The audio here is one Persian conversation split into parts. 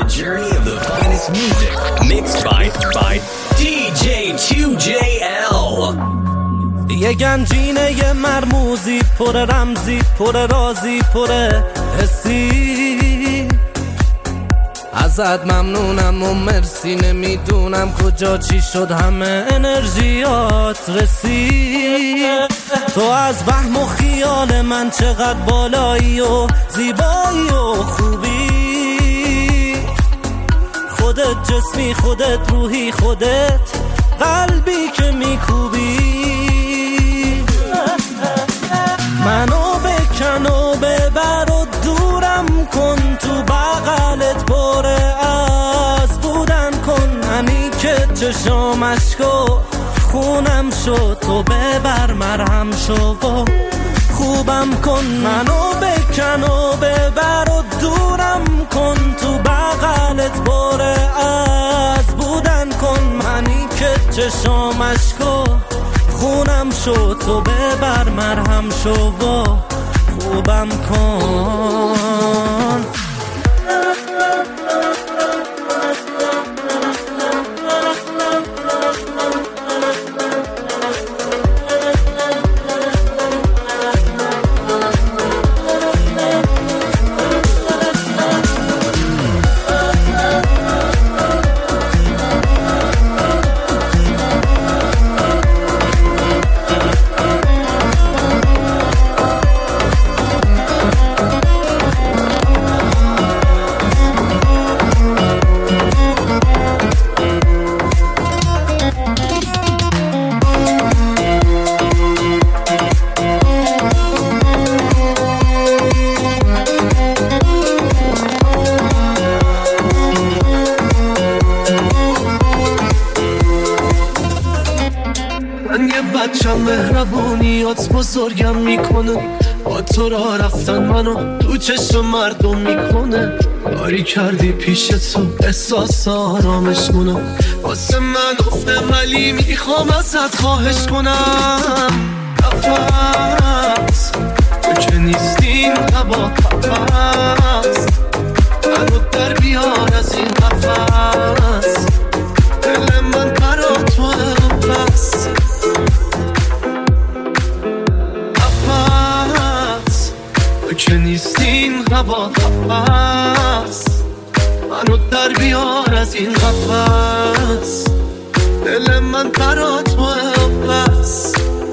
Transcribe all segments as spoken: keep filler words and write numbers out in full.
journey of the finest music, mixed by, by دی جی تو جی ال. یه گنجینه یه مرموزی، پر رمزی، پر رازی، پر حسی. ازت ممنونم و مرسی، نمیدونم کجا چی شد همه انرژیات رسید. تو از وهم و خیال من چقدر بالایی و زیبایی و خوبی. خودت جسمی، خودت روحی، خودت قلبی که میکوبی. منو بکن و ببر و دورم کن، تو بغلت پر از بودن کن. منی که چشام اشکو خونم شد، تو ببر مرهم شو و خوبم کن. منو بکن و ببر و دورم کن، تو بغلت پر از بودن کن. منی که چشام اشکو خونم شو، تو ببر مرهم شو و خوبم کن. مهربونیات بزرگم میکنه، با تو را رفتن منو تو چشم مردم میکنه. کاری کردی پیش تو احساس آرامش کنم، واسه من افته ولی میخوام ازت خواهش کنم. نفس تو که نیستین هوا هست، منو در بیار از این قفس. دل من برا تو بس، که نیستین هوا هست. منو در بیار از این قفس، دل من برا تو بس.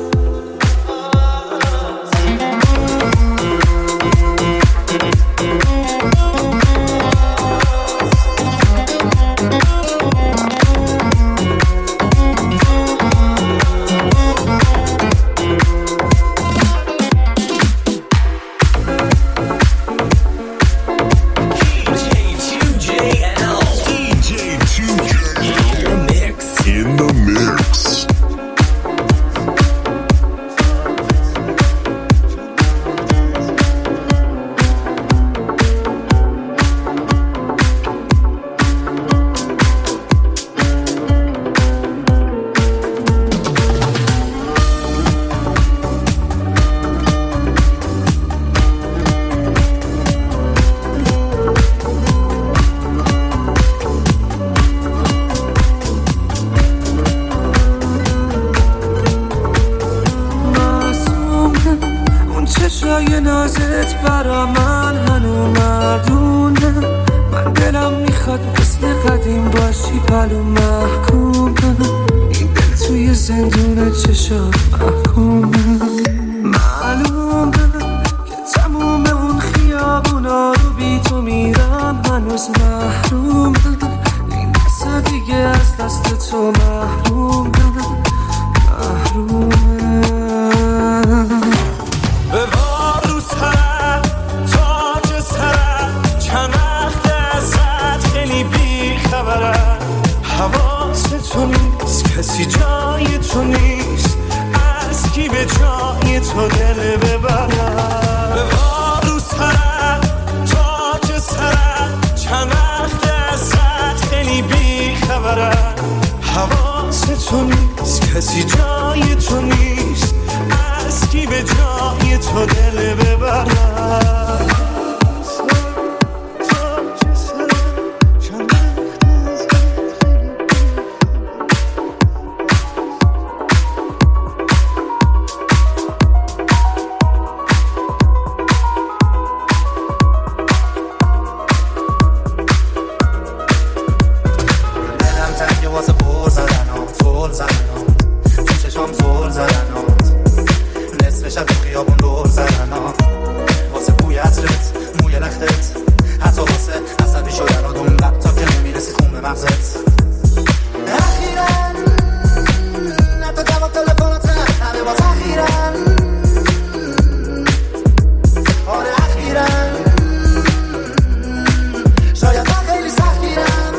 چشای نازت برا من هنو مردونه. من دلم میخواد مثل قدیم باشی پلو محکومه. این دل توی زندون چشات محکومه. معلومه که تموم اون خیابونا رو بی تو میرم هنوز محرومه. این دسته دیگه از دست تو محرومه محرومه. ببار رو سرم تاج سرم، چنخت ازت خیلی بی خبرم. حواس تو نیست، کسی جای تو نیست، از کی به جای تو دل ببرم. ببار رو سرم تاج سرم، چنخت ازت خیلی بی خبرم. حواس تو نیست، کسی جای تو نیست، از کی به جای تو دل ببرم. زل زدنات تو چشام زل زدنات نصف شب تو خیابون دور زدنات واسه بوی عطرت موی لختت حتی واسه عصبی شدن و دون لب تا که نمیرسی خون به مغزت اخیراً حتی جواب تلفنات همه باز اخیراً آره اخیراً شاید من خیلی سختگیرم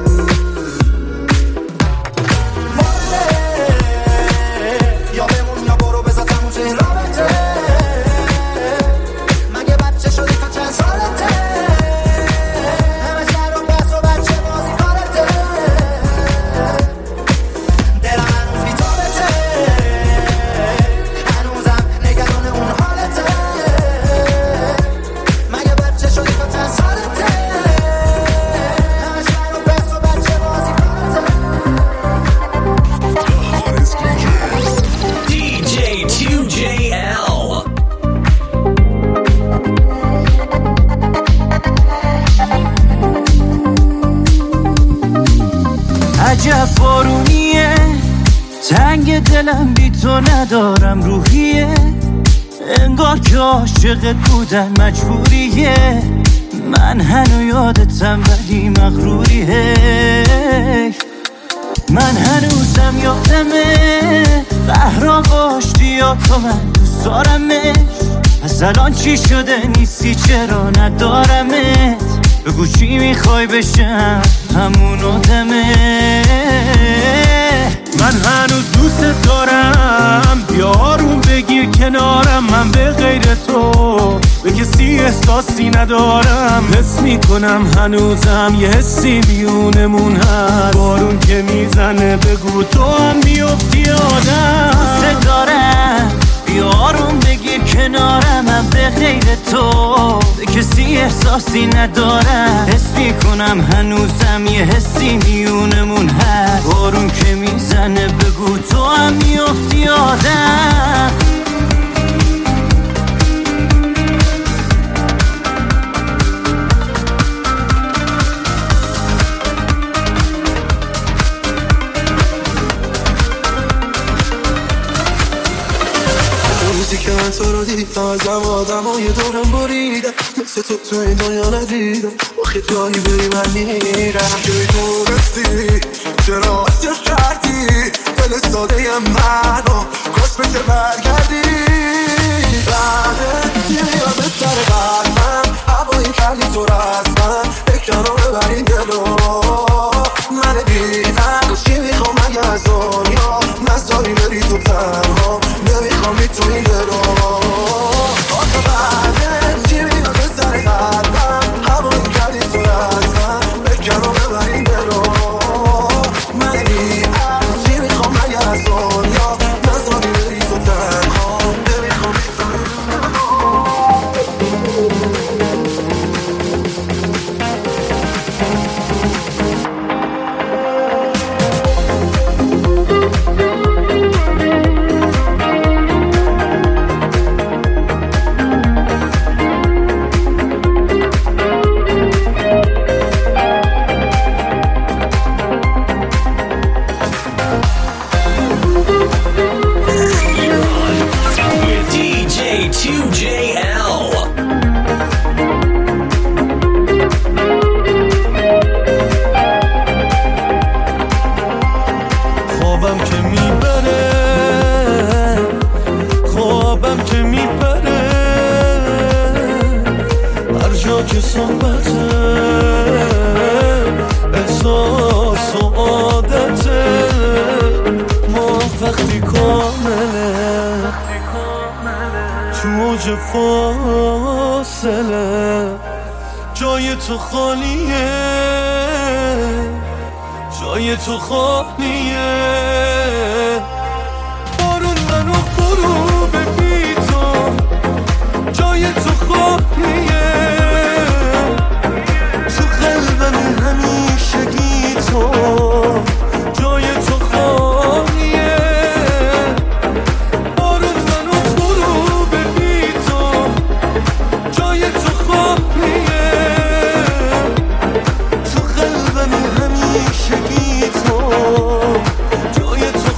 مورده یا بمون یا برو بذار تموم شه این رابطه مگه بچه شدی تا چند سالته همه سر و بس و بچه بازی کارته دلم هنوز بیتابته هنوزم نگران اون حالته مگه بچه شدی تا چند سالته همه سر و بس و بچه بازی کارته دی جی تو جی ال. عجب بارونیه تنگ دلم بی تو ندارم روحیه انگار که عاشقت بودن مجبوریه من هنو یادتم ولی مغروریه من هنوزم یادمه قهران آشتی ها تو من دوست دارمش از الان چی شده نیستی چرا ندارمت بگو چی میخوای بشم همون آدمه من هنوز دوست دارم بیا آروم بگیر کنارم من به غیر تو به کسی احساسی ندارم حس میکنم هنوزم یه حسی میونمون هست بارون که میزنه بگو تو هم میفتی آدم دوست دارم بیا آروم بگیر کنارم من به غیر تو به کسی احساسی ندارم حس میکنم هنوزم یه حسی میونمون هست بارون که میزنه بگو تو هم میفتی آدم روزی که من تو رو دیدم ازم آدم های دورم بریدم مثل تو تو این دنیا ندیدم آخه جایی بری من میرم جایی تو رسی چرا اصیح کردی دل ساده منو کاش بشه برگردی بعدت یه یاد سر قلبم هوایی کردی تو رسمم بکنم ببرین دلو من بیدم چی میخوام اگه از دنیا نزداری بری تو تنها نمیخوام بی تو این دلو آخه بعدت چی میاد سر قلبم هوایی کردی تو رسمم بکنم ببرین دلو من بیدم چی میخوام اگه از دنیا نزداری بری تو تنها نمیخوام بی تو این With دی جی تو جی ال. خوابم که میبره خوابم که میبره هر جا که صحبته احساس و عادته ما وقتی کامله تو اوج فاصله جای تو خالیه جای تو خالیه بارون منو غروب بی تو جای تو خالیه تو قلبم همیشگی تو جای تو خالیه بارون منو غروب بی تو جای تو خالیه تو قلبم همیشگی تو جای تو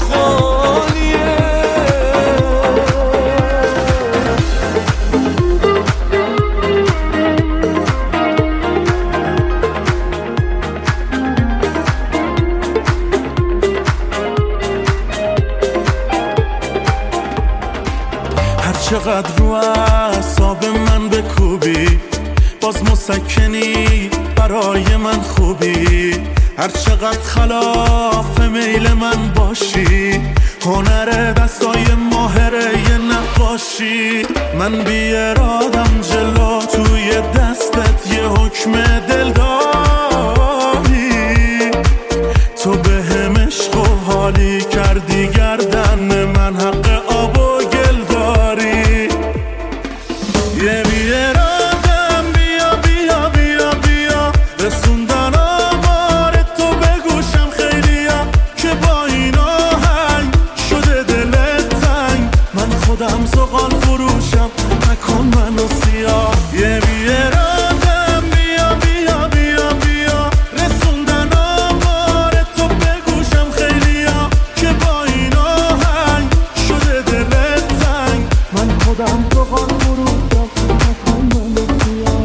چقدر رو اعصاب من بکوبی، باز مسکنی برای من خوبی. هر چقدر خلاف میل من باشی، هنر دستای ماهره یه نقاشی. من بی ارادم جلو توی دستت یه حکم دل داری. تو به هم عشق و حالی کردی گردن من، حق آب و گل داری. یه بی ارادم بیا بیا بیا بیا، رسوندن آمار تو بگوشم خیلیا، که با این آهنگ شده دلت تنگ. من خودم زغال فروشم، نکن منو سیاه. یه بی ارادم بیا بیا بیا بیا، رسوندن آمار تو بگوشم خیلیا، که با این آهنگ شده دلت تنگ. من خودم زغال فروشم، نکن منو سیاه.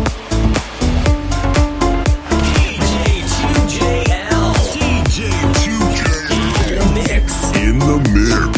In the mix.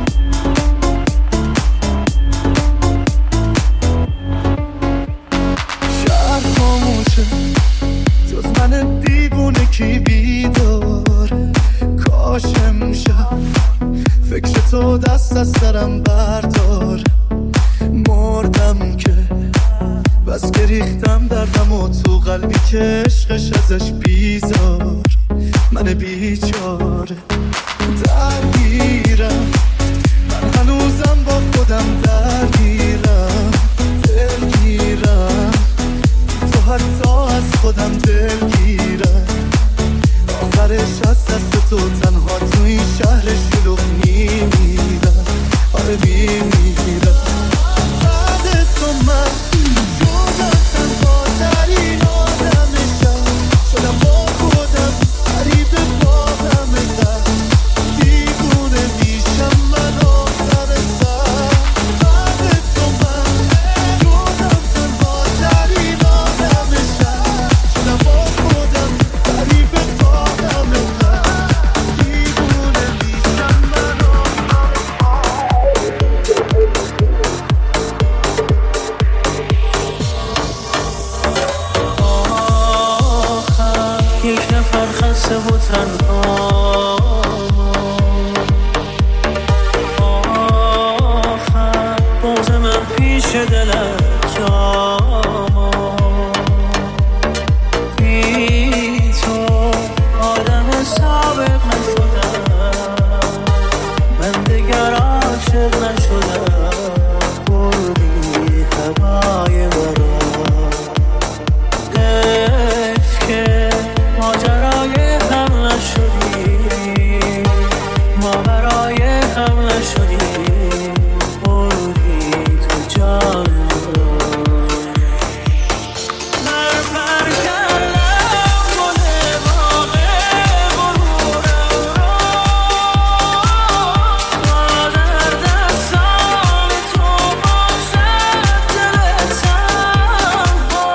شهر خاموشه جز من دیوونه کی بیدار. کاش امشب فکر تو دست از سرم بردار. مردم که بس که ریختم دردم و تو قلبی که عشقش ازش بیزار. من بیچاره درگیرم، من هنوزم با خودم درگیرم. دلگیرم تو حتی از خودم دلگیرم. آخرش از دست تو تنها تو این شهر شلوغ میمیرم. آره میمیرم. بعد تو من شدم تنها در این آدمشم. شدم با خودم قریب بادم در دیوونه میشم من آخر سر. بعد تو من شدم تنها در این آدمشم. شدم با خودم قریب بادم در دیوونه میشم من آخر یک نفر خسته و تنها، آخر باز من پیش دلت جا. بی تو آدم سابق نشدم، من دیگر عاشق نشدم. بردی هوای مرا، حیف که ماجرای هم نشدی، ما برای هم نشدی. بردی تو جان من پر کردم گل باغ غرورم را. در دستان تو باشد دل تنها،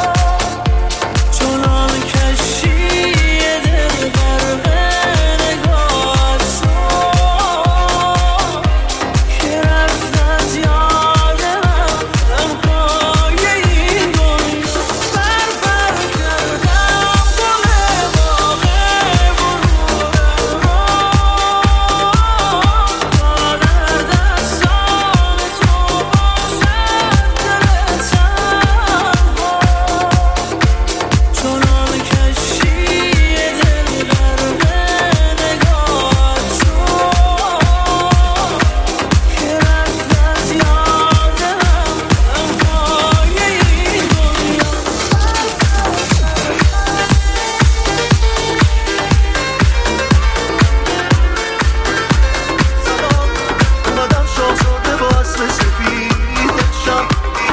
چنان کشی دل غرق نگاهت شد، که رفت از یاد من تنهای این دنیا. بر پر کردم گل باغ غرورم را. در دستان تو باشد دل تنها، چنان کشی دل غرق نگاهت شد، که رفت از یاد من تنهای این دنیا. سلام اومدم شاهزاده با اصل سفید شب.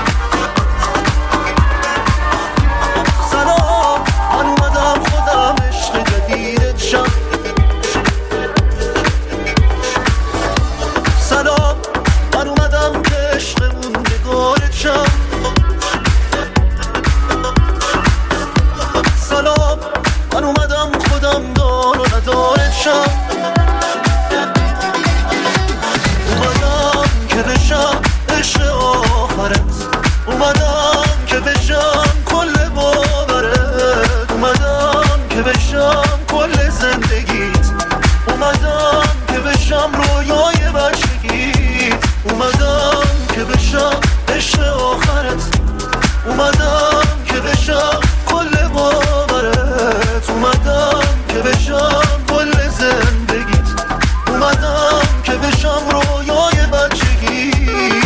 سلام من اومدم خودم عشق جدیدت شم. سلام من اومدم که عشقمون نگارت شم. سلام من اومدم خودم دار و ندارت شم. اومدم که بشم عشق که بشم کل زندگیت، اومدم که بشم رویای بچگیت، اومدم که بشم عشق آخرت، اومدم که بشم کل باورت، اومدم که بشم کل زندگیت، اومدم که بشم رویای بچگیت.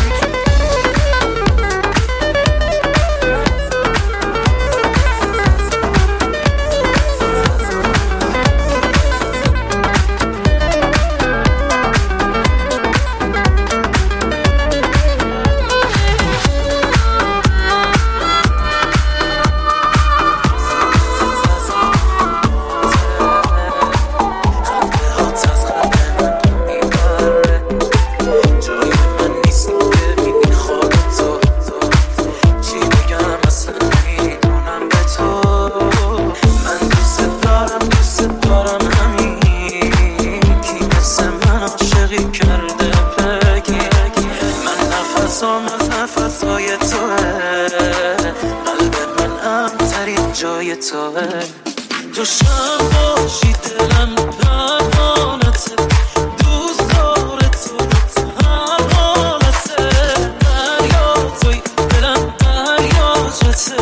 تو شب باشی دلم پروانته، دوست داره تو تو هر حالته، دریا توی دلم دریاچته،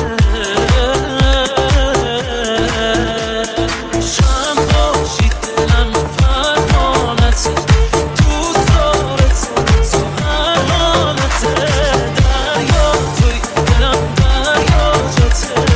شب باشی دلم پروانته، دوست داره تو تو هر حالته، دریا توی دلم دریاچته.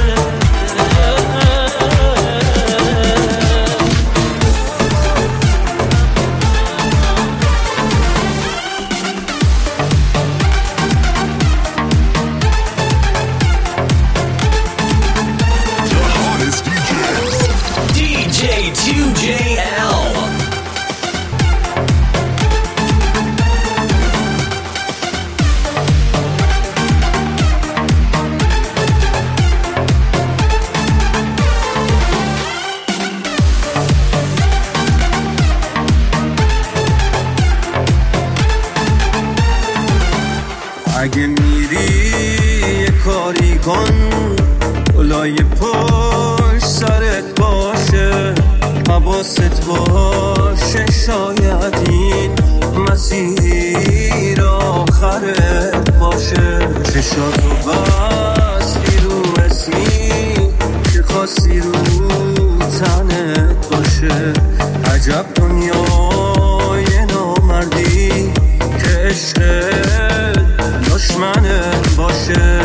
اگه میری یه کاری کن، لای پشت سرت باشه، حواست باشه، شاید این مسیر آخرت باشه. چشاتو بستی رو اسمی که خواستی رو تنت باشه، عجب دنیای نامردی که عشقت دشمنت باشه.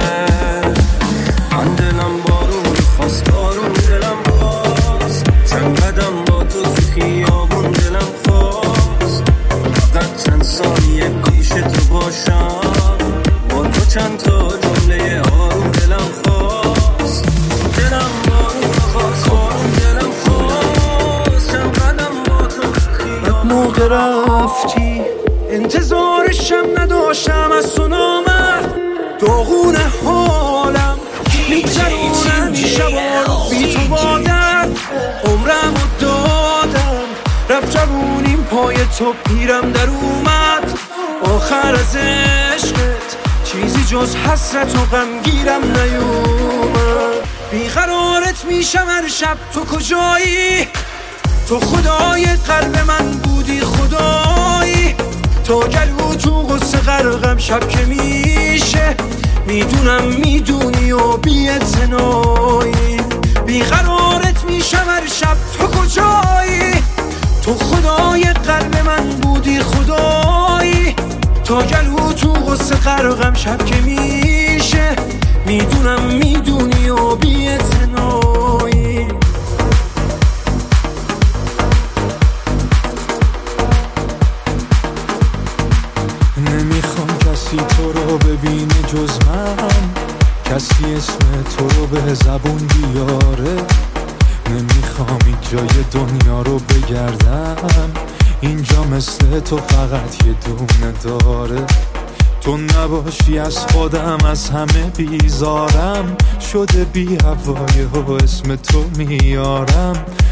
من دلم بارون خواست، بارون دلم خواست، چند قدم با تو تو خیابون دلم خواست، فقط چند ثانیه پیش تو باشم، با تو چند تا جمله آروم دلم خواست. دلم بارون خواست، بارون دلم خواست، چند قدم با تو تو خیابون. موقع رفتی انتظارشم نداشتم، از تو نامد داغون حالم، میگذرونم این شبا رو بی تو بادم، عمرم رو دادم رفت جوونیم پای تو، پیرم در اومد آخر از عشقت، چیزی جز حسرت و غمگیرم نیومد. بیقرارت میشم هر شب، تو کجایی؟ تو خدای قلب من بودی، خدایی تو گلو تو غصه غرقم شب که میشه، میدونم میدونی و بی‌اعتنایی. بیقرارت میشم هر شب، تو کجایی؟ تو خدای قلب من بودی، خدایی تو گلو تو غصه غرقم شب که میشه، میدونم میدونی و بی‌اعتنایی. نمیخوام کسی تو رو ببینه جز من، کسی اسم تو رو به زبون بیاره، نمیخوام این جای دنیا رو بگردم، اینجا مثل تو فقط یه دونه داره. تو نباشی از خودم از همه بیزارم، شده بی هوای و اسم تو میارم،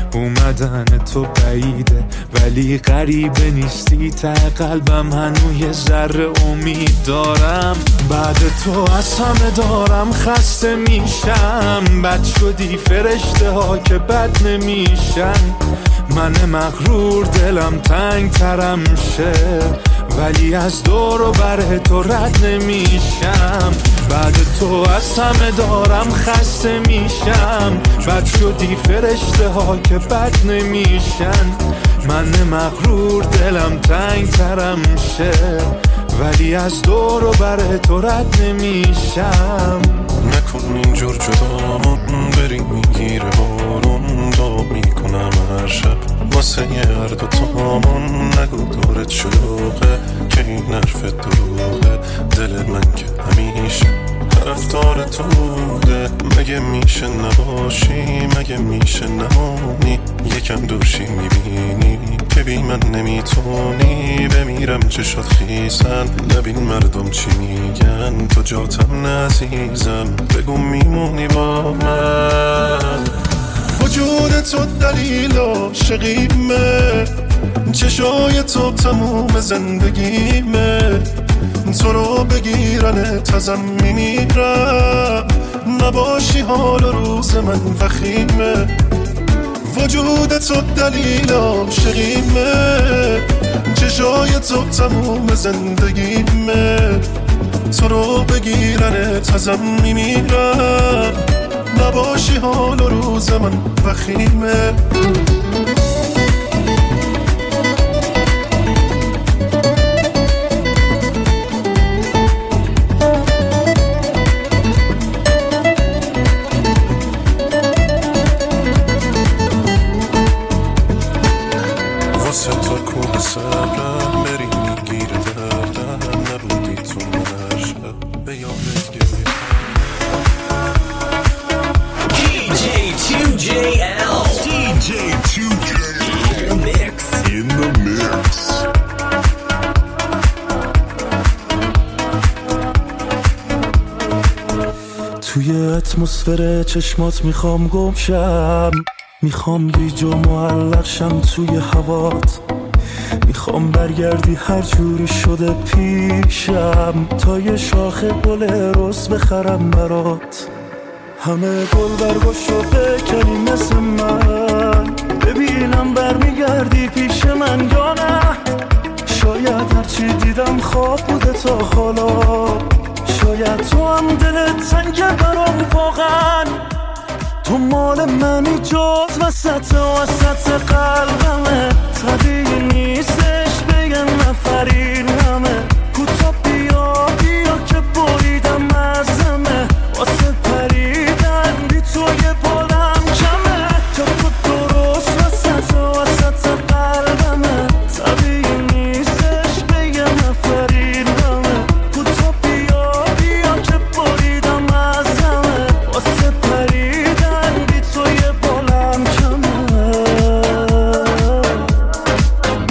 اومدن تو بعیده ولی غریبه نیستی، ته قلبم هنوز یه ذره امید دارم. بعد تو از همه دارم خسته میشم، بد شدی فرشته ها که بد نمیشن. من مغرور دلم تنگ ترم شه ولی از دور و بر تو رد نمیشم. بعد تو از همه دارم خسته میشم، بد شدی فرشته ها که بد نمیشن. من مغرور دلم تنگ ترم شه ولی از دور و بر تو رد نمیشم. نکن اینجور جدامون بریم میگیره بارون، دعا میکنم هر شب واسه یه هر دوتامون. نگو دورت شلوغه که این حرف دروغه، دل من که همیشه طرفدار تو بوده. مگه میشه نباشی، مگه میشه نمانی، یکم دورشی میبینی که بی من نمیتونی. بمیرم چشات خیسن، نبین مردم چی میگن، تو جاتم نزیزم، بگو میمونی با من. وجود تو دلیل عاشقیمه، چشای تو تموم زندگیمه. تو رو بگیرن تازم میمیرم، نباشی حال روز من وخیمه. وجود تو دلیل عاشقیمه، چشای تو تموم زندگیمه. تو رو بگیرن تازم میمیرم، نباشی حال روز من وخیمه. واسه تو کوه صبرم بری میگیره دردم، نبودی تو من هر شب به یادت گریه. دی جی تو جی ال دی جی تو جی ال Mix in the mix. توی اتمسفر چشمات میخوام گم شم، میخوام گیج و معلق شم توی هوات. میخوام برگردی هر جوری شده پیشم، تا یه شاخه گل روز بخرم برات. همه گل برگشو بکنی مثل من، ببینم برمیگردی پیش من یا نه. شاید هرچی دیدم خواب بوده تا حالا، شاید تو هم دلت تنگه برام واقعا. تو مال منی جز وسط وسط قلبمه، طبیعی نیستش بگن نفرینمه. کوتا بیا بیا که بریدم ازمه، واسه پریدن بی تو یه بالم کمه. تا تو درست وسط وسط قلبمه، طبیعی نیستش بگن نفرینمه. کوتا بیا بیا که بریدم ازمه، واسه پریدن بی تو یه بالم کمه.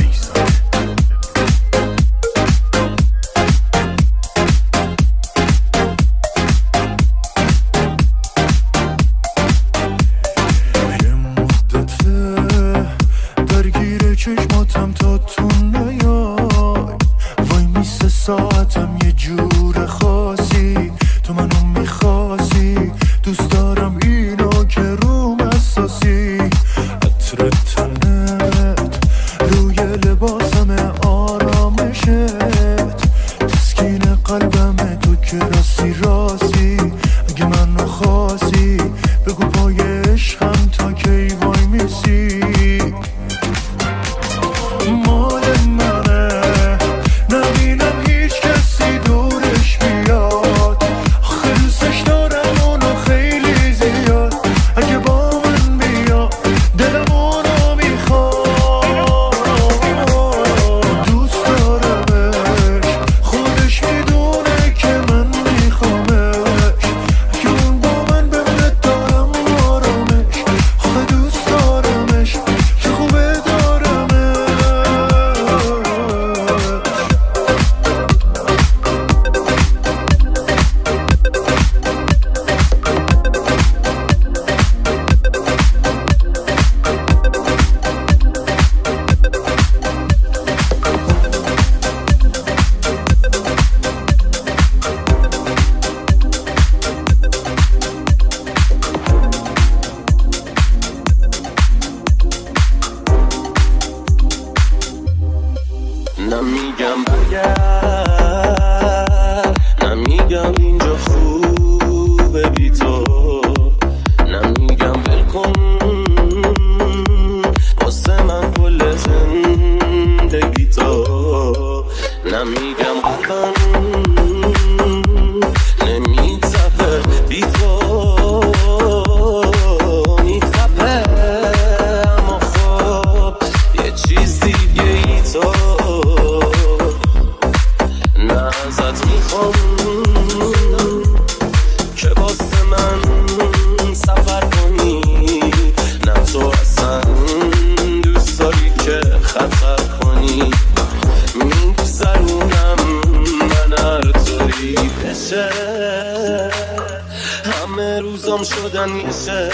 میکشه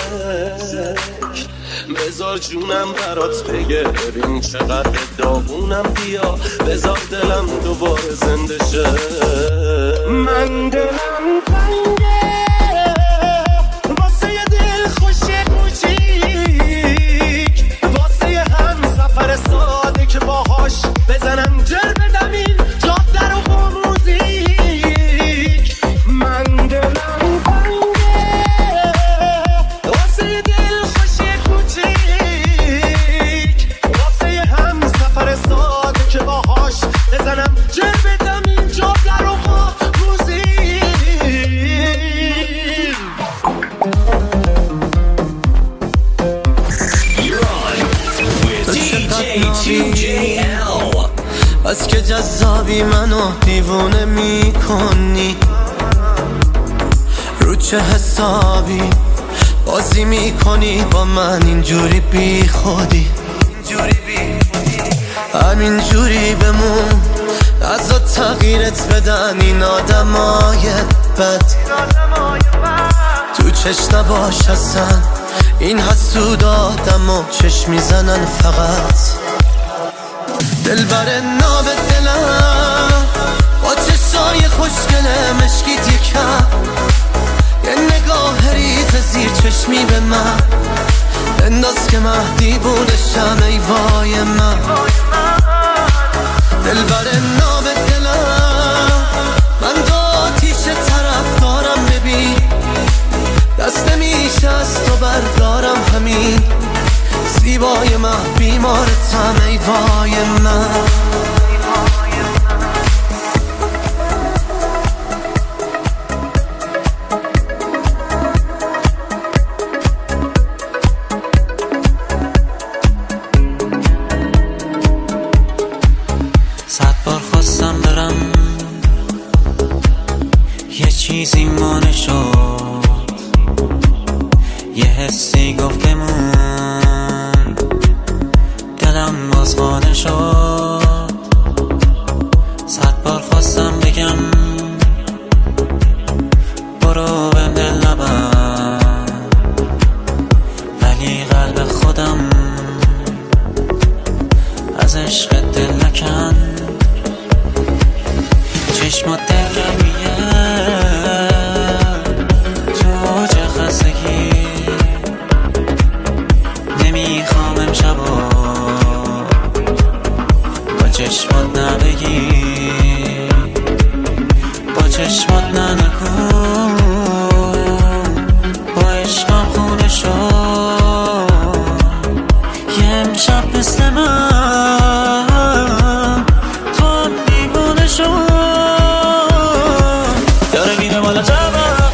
بذار جونم برات بگه ببین چقدر داغونم بیا بذار دلم دوباره زنده شه من دلم تنگه واسه یه دل خوش کوچیک واسه یه هم سفر ساده که باهاش بزنم جر بدم این جاده رو با موزیک من دلم تنگه واسه یه دل خوش کوچیک واسه یه هم سفر ساده که باهاش بزنم جر بدم این جاده رو با موزیک از که جذابی منو دیوونه میکنی رو چه حسابی بازی میکنی با من اینجوری بی خودی همینجوری بمون از تغییرت بدن این آدمای بد تو چشم نباش اصلا این حسود آدم و چشم میزنن فقط دل بر ناب دلم با چشای خوشگله مشکیت یکم یه نگاه ریز زیر چشمی به من بنداز که مهدی بودشم ای وای من دل بر ناب دلم من دو آتیش طرف دارم ببین دست نمیشه از تو بردارم همین زیبای من بیمارتم ای وای من صد بار خواستم برم یه چیزی مانع شد یه حسی گفت بمون دلم باز خانه شد صد بار خواستم بگم برو بهم دل نبر ولی قلب خودم از عشق دل نکن چشمات دلگرمیه تو چه خستگی نمیخوام امشبا با چشمات نبگی با چشمات ننکن با عشقم خونه شد یه امشب مثل من تو هم دیوونه شد داره میره مالا جبم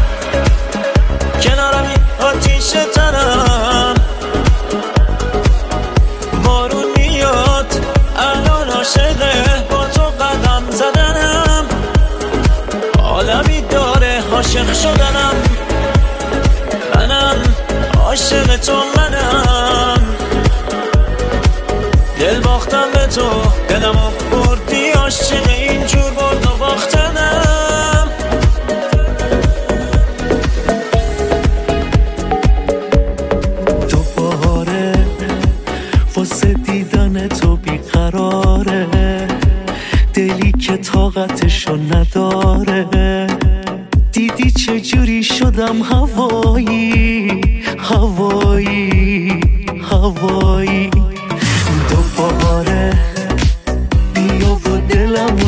کنارم این آتیش تنم بارون میاد الان عاشقه با تو قدم زدنم عالمی داره عاشق شدنم منم عاشق تو منم دل باختم به تو دلمو بردی عاشق اینجور برد و باختنم دوباره واسه دیدن تو بیقراره دلی که طاقتشو نداره دیدی چجوری شدم هوایی هوایی هوایی دوباره بیا و دلم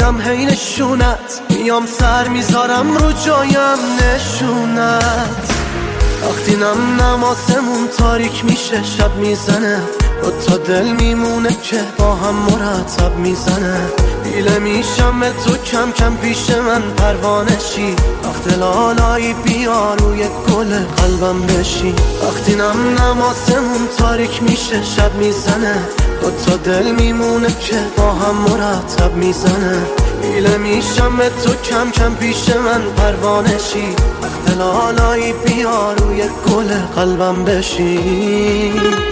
میبینم هی نشونت، میام سر میذارم رو جایم نشونت. وقتی نم نماسمون تاریک میشه شب میزنه، دو تا دل میمونه که با هم مرتب میزنه. دیله میشم به تو کم کم پیش من پروانه شی، وقت لالایی بیا روی گل قلبم بشی. وقتی نم نماسمون تاریک میشه شب میزنه، دو تا دل میمونه که با هم مرتب میزنه. دیله میشم به تو کم کم پیش من پروانه شی، وقت لالایی بیا روی گل قلبم بشی.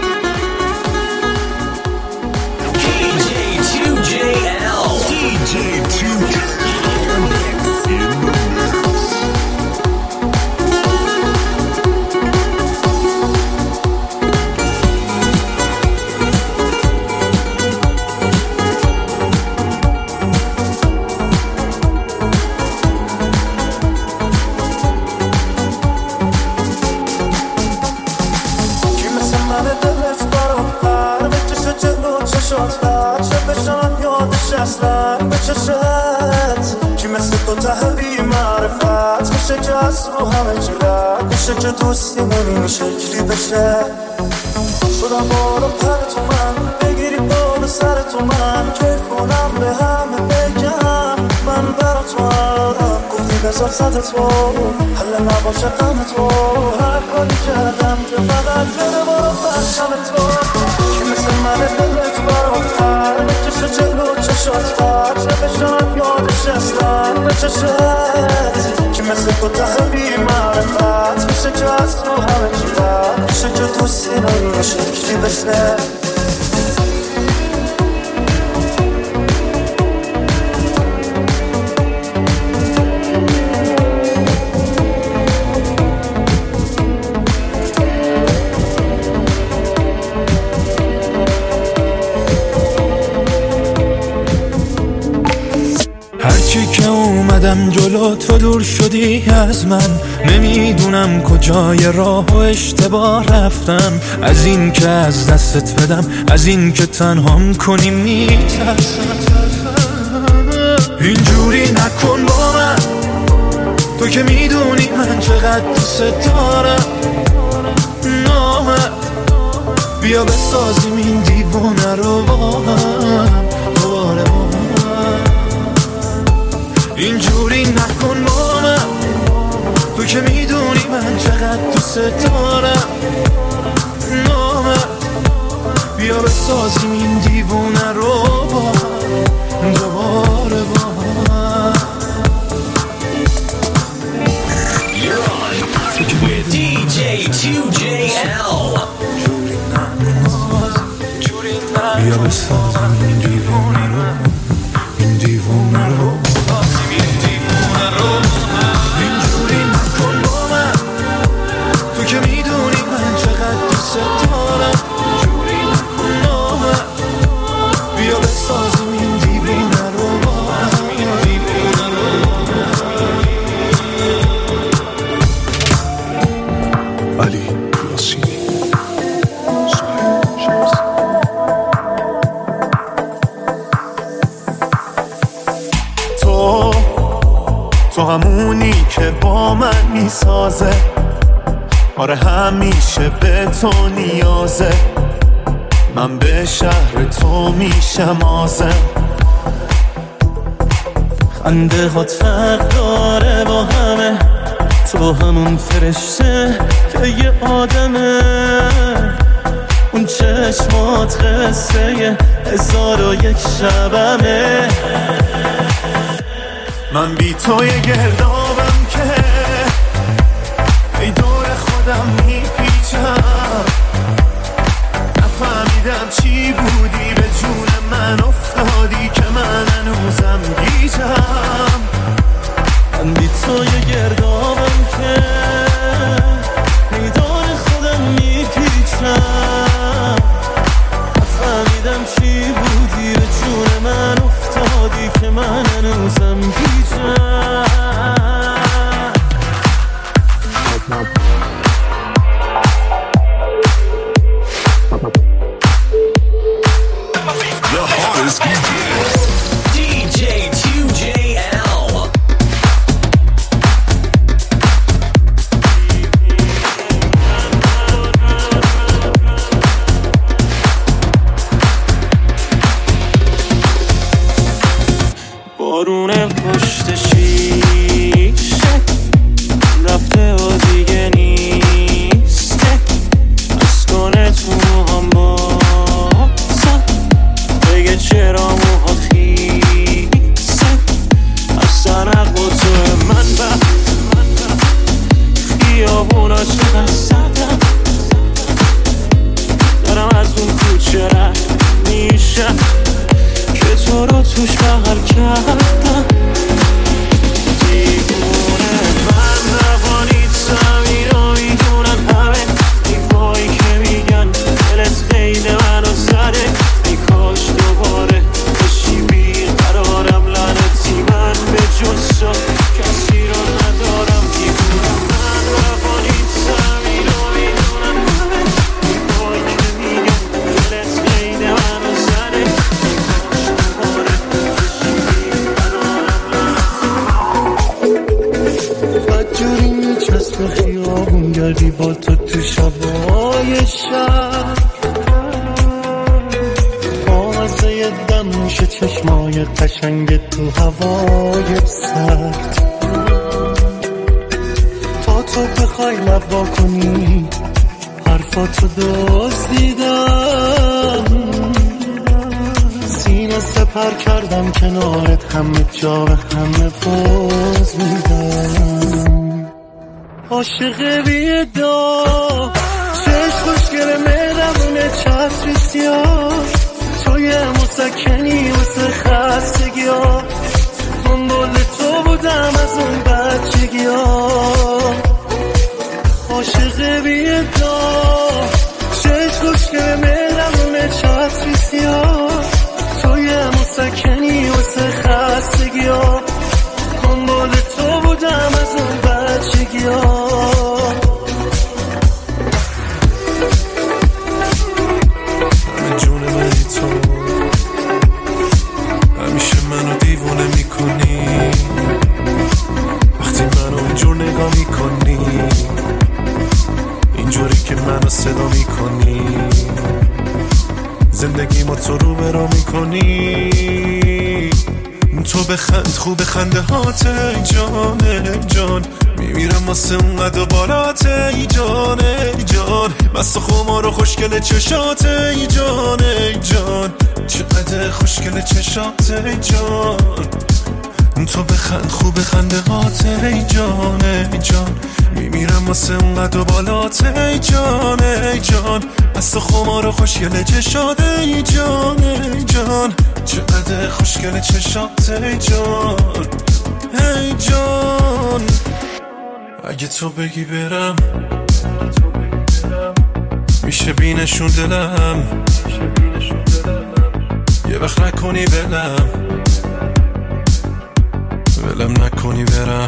کی مثل تو ته بی معرفت میشه که از رو همه چی رد میشه، که دوستیمون این شکلی بشه. شدم بالا پر تو من بگیری بالا سر تو من، کیف کنم به همه بگم من برا تو هم. گفتی بذار صد تو حل نباشه غم تو، هر کاری کردم که فقط بره برا بشم تو. کی مثل من دلت برا پر بکشه جلو چشات خط بشم یادش اصلا به چشت. کی مثل تو ته بی معرفت میشه که از تو همه چی رد میشه، که دوستی رو شکلی بشه. هرچی که اومدم جلو تو دور شدی از من، نمیدونم کجای راه و اشتباه رفتم. از این که از دستت بدم، از این که تنهام کنی میترسم. اینجوری نکن با من، تو که میدونی من چقدر دوست دارم. نامه بیا بسازیم این دیوونه رو با هم دوباره با هم. اینجوری نکن با من، تو که میدونی من چقدر دوست دارم. نامه بیا بسازیم این دیوونه رو با هم دوباره با هم. With دی جی تو جی ال. بیا بسازیم این دیوونه رو، این دیوونه رو. اینجوری نکن با من، تو که میدونی من چقدر دوست دارم. اینجوری نکن با من، بیا بسازیم این دیوونه رو با هم، این دیوونه رو. علی یاسینی سوهیل شمس. تو تو همونی که با من میسازه، آره همیشه به تو نیازه. من به شهر تو میشم آزم. خنده هات فرق داره با همه، تو همون فرشته که یه آدمه. اون چشمات قصه هزار و یک شبمه. من بی تو یه گردابم که ای دور خودم میپیچم. نفهمیدم چی بودی به جون من افتادی که من هنوزم گیجم. من بی تو یه گردابم که ای دور خودم میپیچم. نفهمیدم چی بودی به جون من افتادی که من هنوزم گیجم. The hottest دی جی دی جی تو خیابونا چقدر سردم، دارم از اون کوچه رد میشم که تو رو توش بغل کردم. دیوونه من روانی زمین رو میدونن همه دیوایی که میگن دلت قید منو زده. ای کاش دوباره بشی بیقرارم، لعنتی من به جز تو کسی رو ندارم. دیوونه من روانی زمین رو میدونن همه دیوایی که میگن دلت قید منو زده. ای کاش دوباره بشی بیقرارم. بدجوری میچسب خیابون گردی با تو تو شبای شب، آمزه دم میشه چشمای قشنگ تو هوای سرد. تا تو بخوای لب وا کنی حرفاتو دزدیدم، سینه سپر کردم کنارت، همه جا به همه باز میدم. عاشق بیدا چشم خوشگل مهربونه چتری سیاه، توی مسکنی واسه خستگی ها، دنبال تو بودم از اون بچگی ها. عاشق بیدا چشم خوشگل مهربونه چتری سیاه، توی مسکنی واسه خستگی ها، دنبال تو بودم از اون بچگی ها. همه جون منی تو، همیشه منو دیوونه میکنی وقتی منو اینجور نگاه میکنی، اینجوری که منو صدا میکنی، زندگی ما تو رو برا میکنی. تو بخند خوب خنده هات ای جان ای جان، میمیرم واسه اونقدر بالات ای جان ای جان، مست خمار و خوشگل چشات ای جان ای جان، چقدر خوشگل چشات ای جان. تو بخند خوب خنده هات ای جان ای جان، میمیرم واسه اونقدر بالات ای جان ای جان، مست خمار و خوشگل چشات ای جان ای جان، چقدر خوشگل چشات ای جان ای جان. اگه تو بگی برم میشه بینشون دلم، یه وقت نکنی بلم ولم نکنی برم،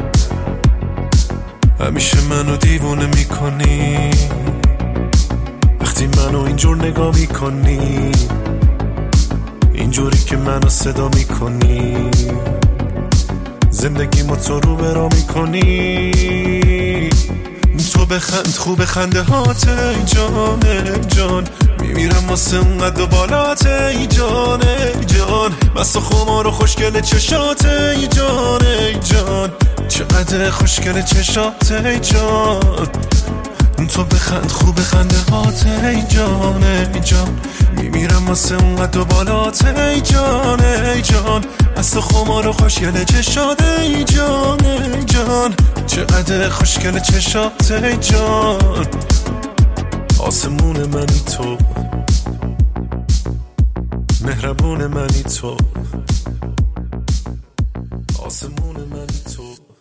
همیشه منو دیوونه میکنی وقتی منو اینجور نگاه میکنی، اینجوری که منو صدا میکنی، زندگی ما تو رو برا میکنی. تو بخند خوب خنده هات ای جان ای جان، میمیرم واسه اونقدر بالات ای جان ای جان، مست خمار و خوشگل چشات ای جان ای جان، چقدر خوشگل چشات ای جان. تو بخند خوب خنده هات ای جان ای جان، میمیرم واسه اونقدر بالات ای جان ای جان، مست خمار و خوشگل چشات ای جان ای جان، چقدر خوشگل چشات ای جان. آسمون منی تو، مهربون منی تو، آسمون منی تو.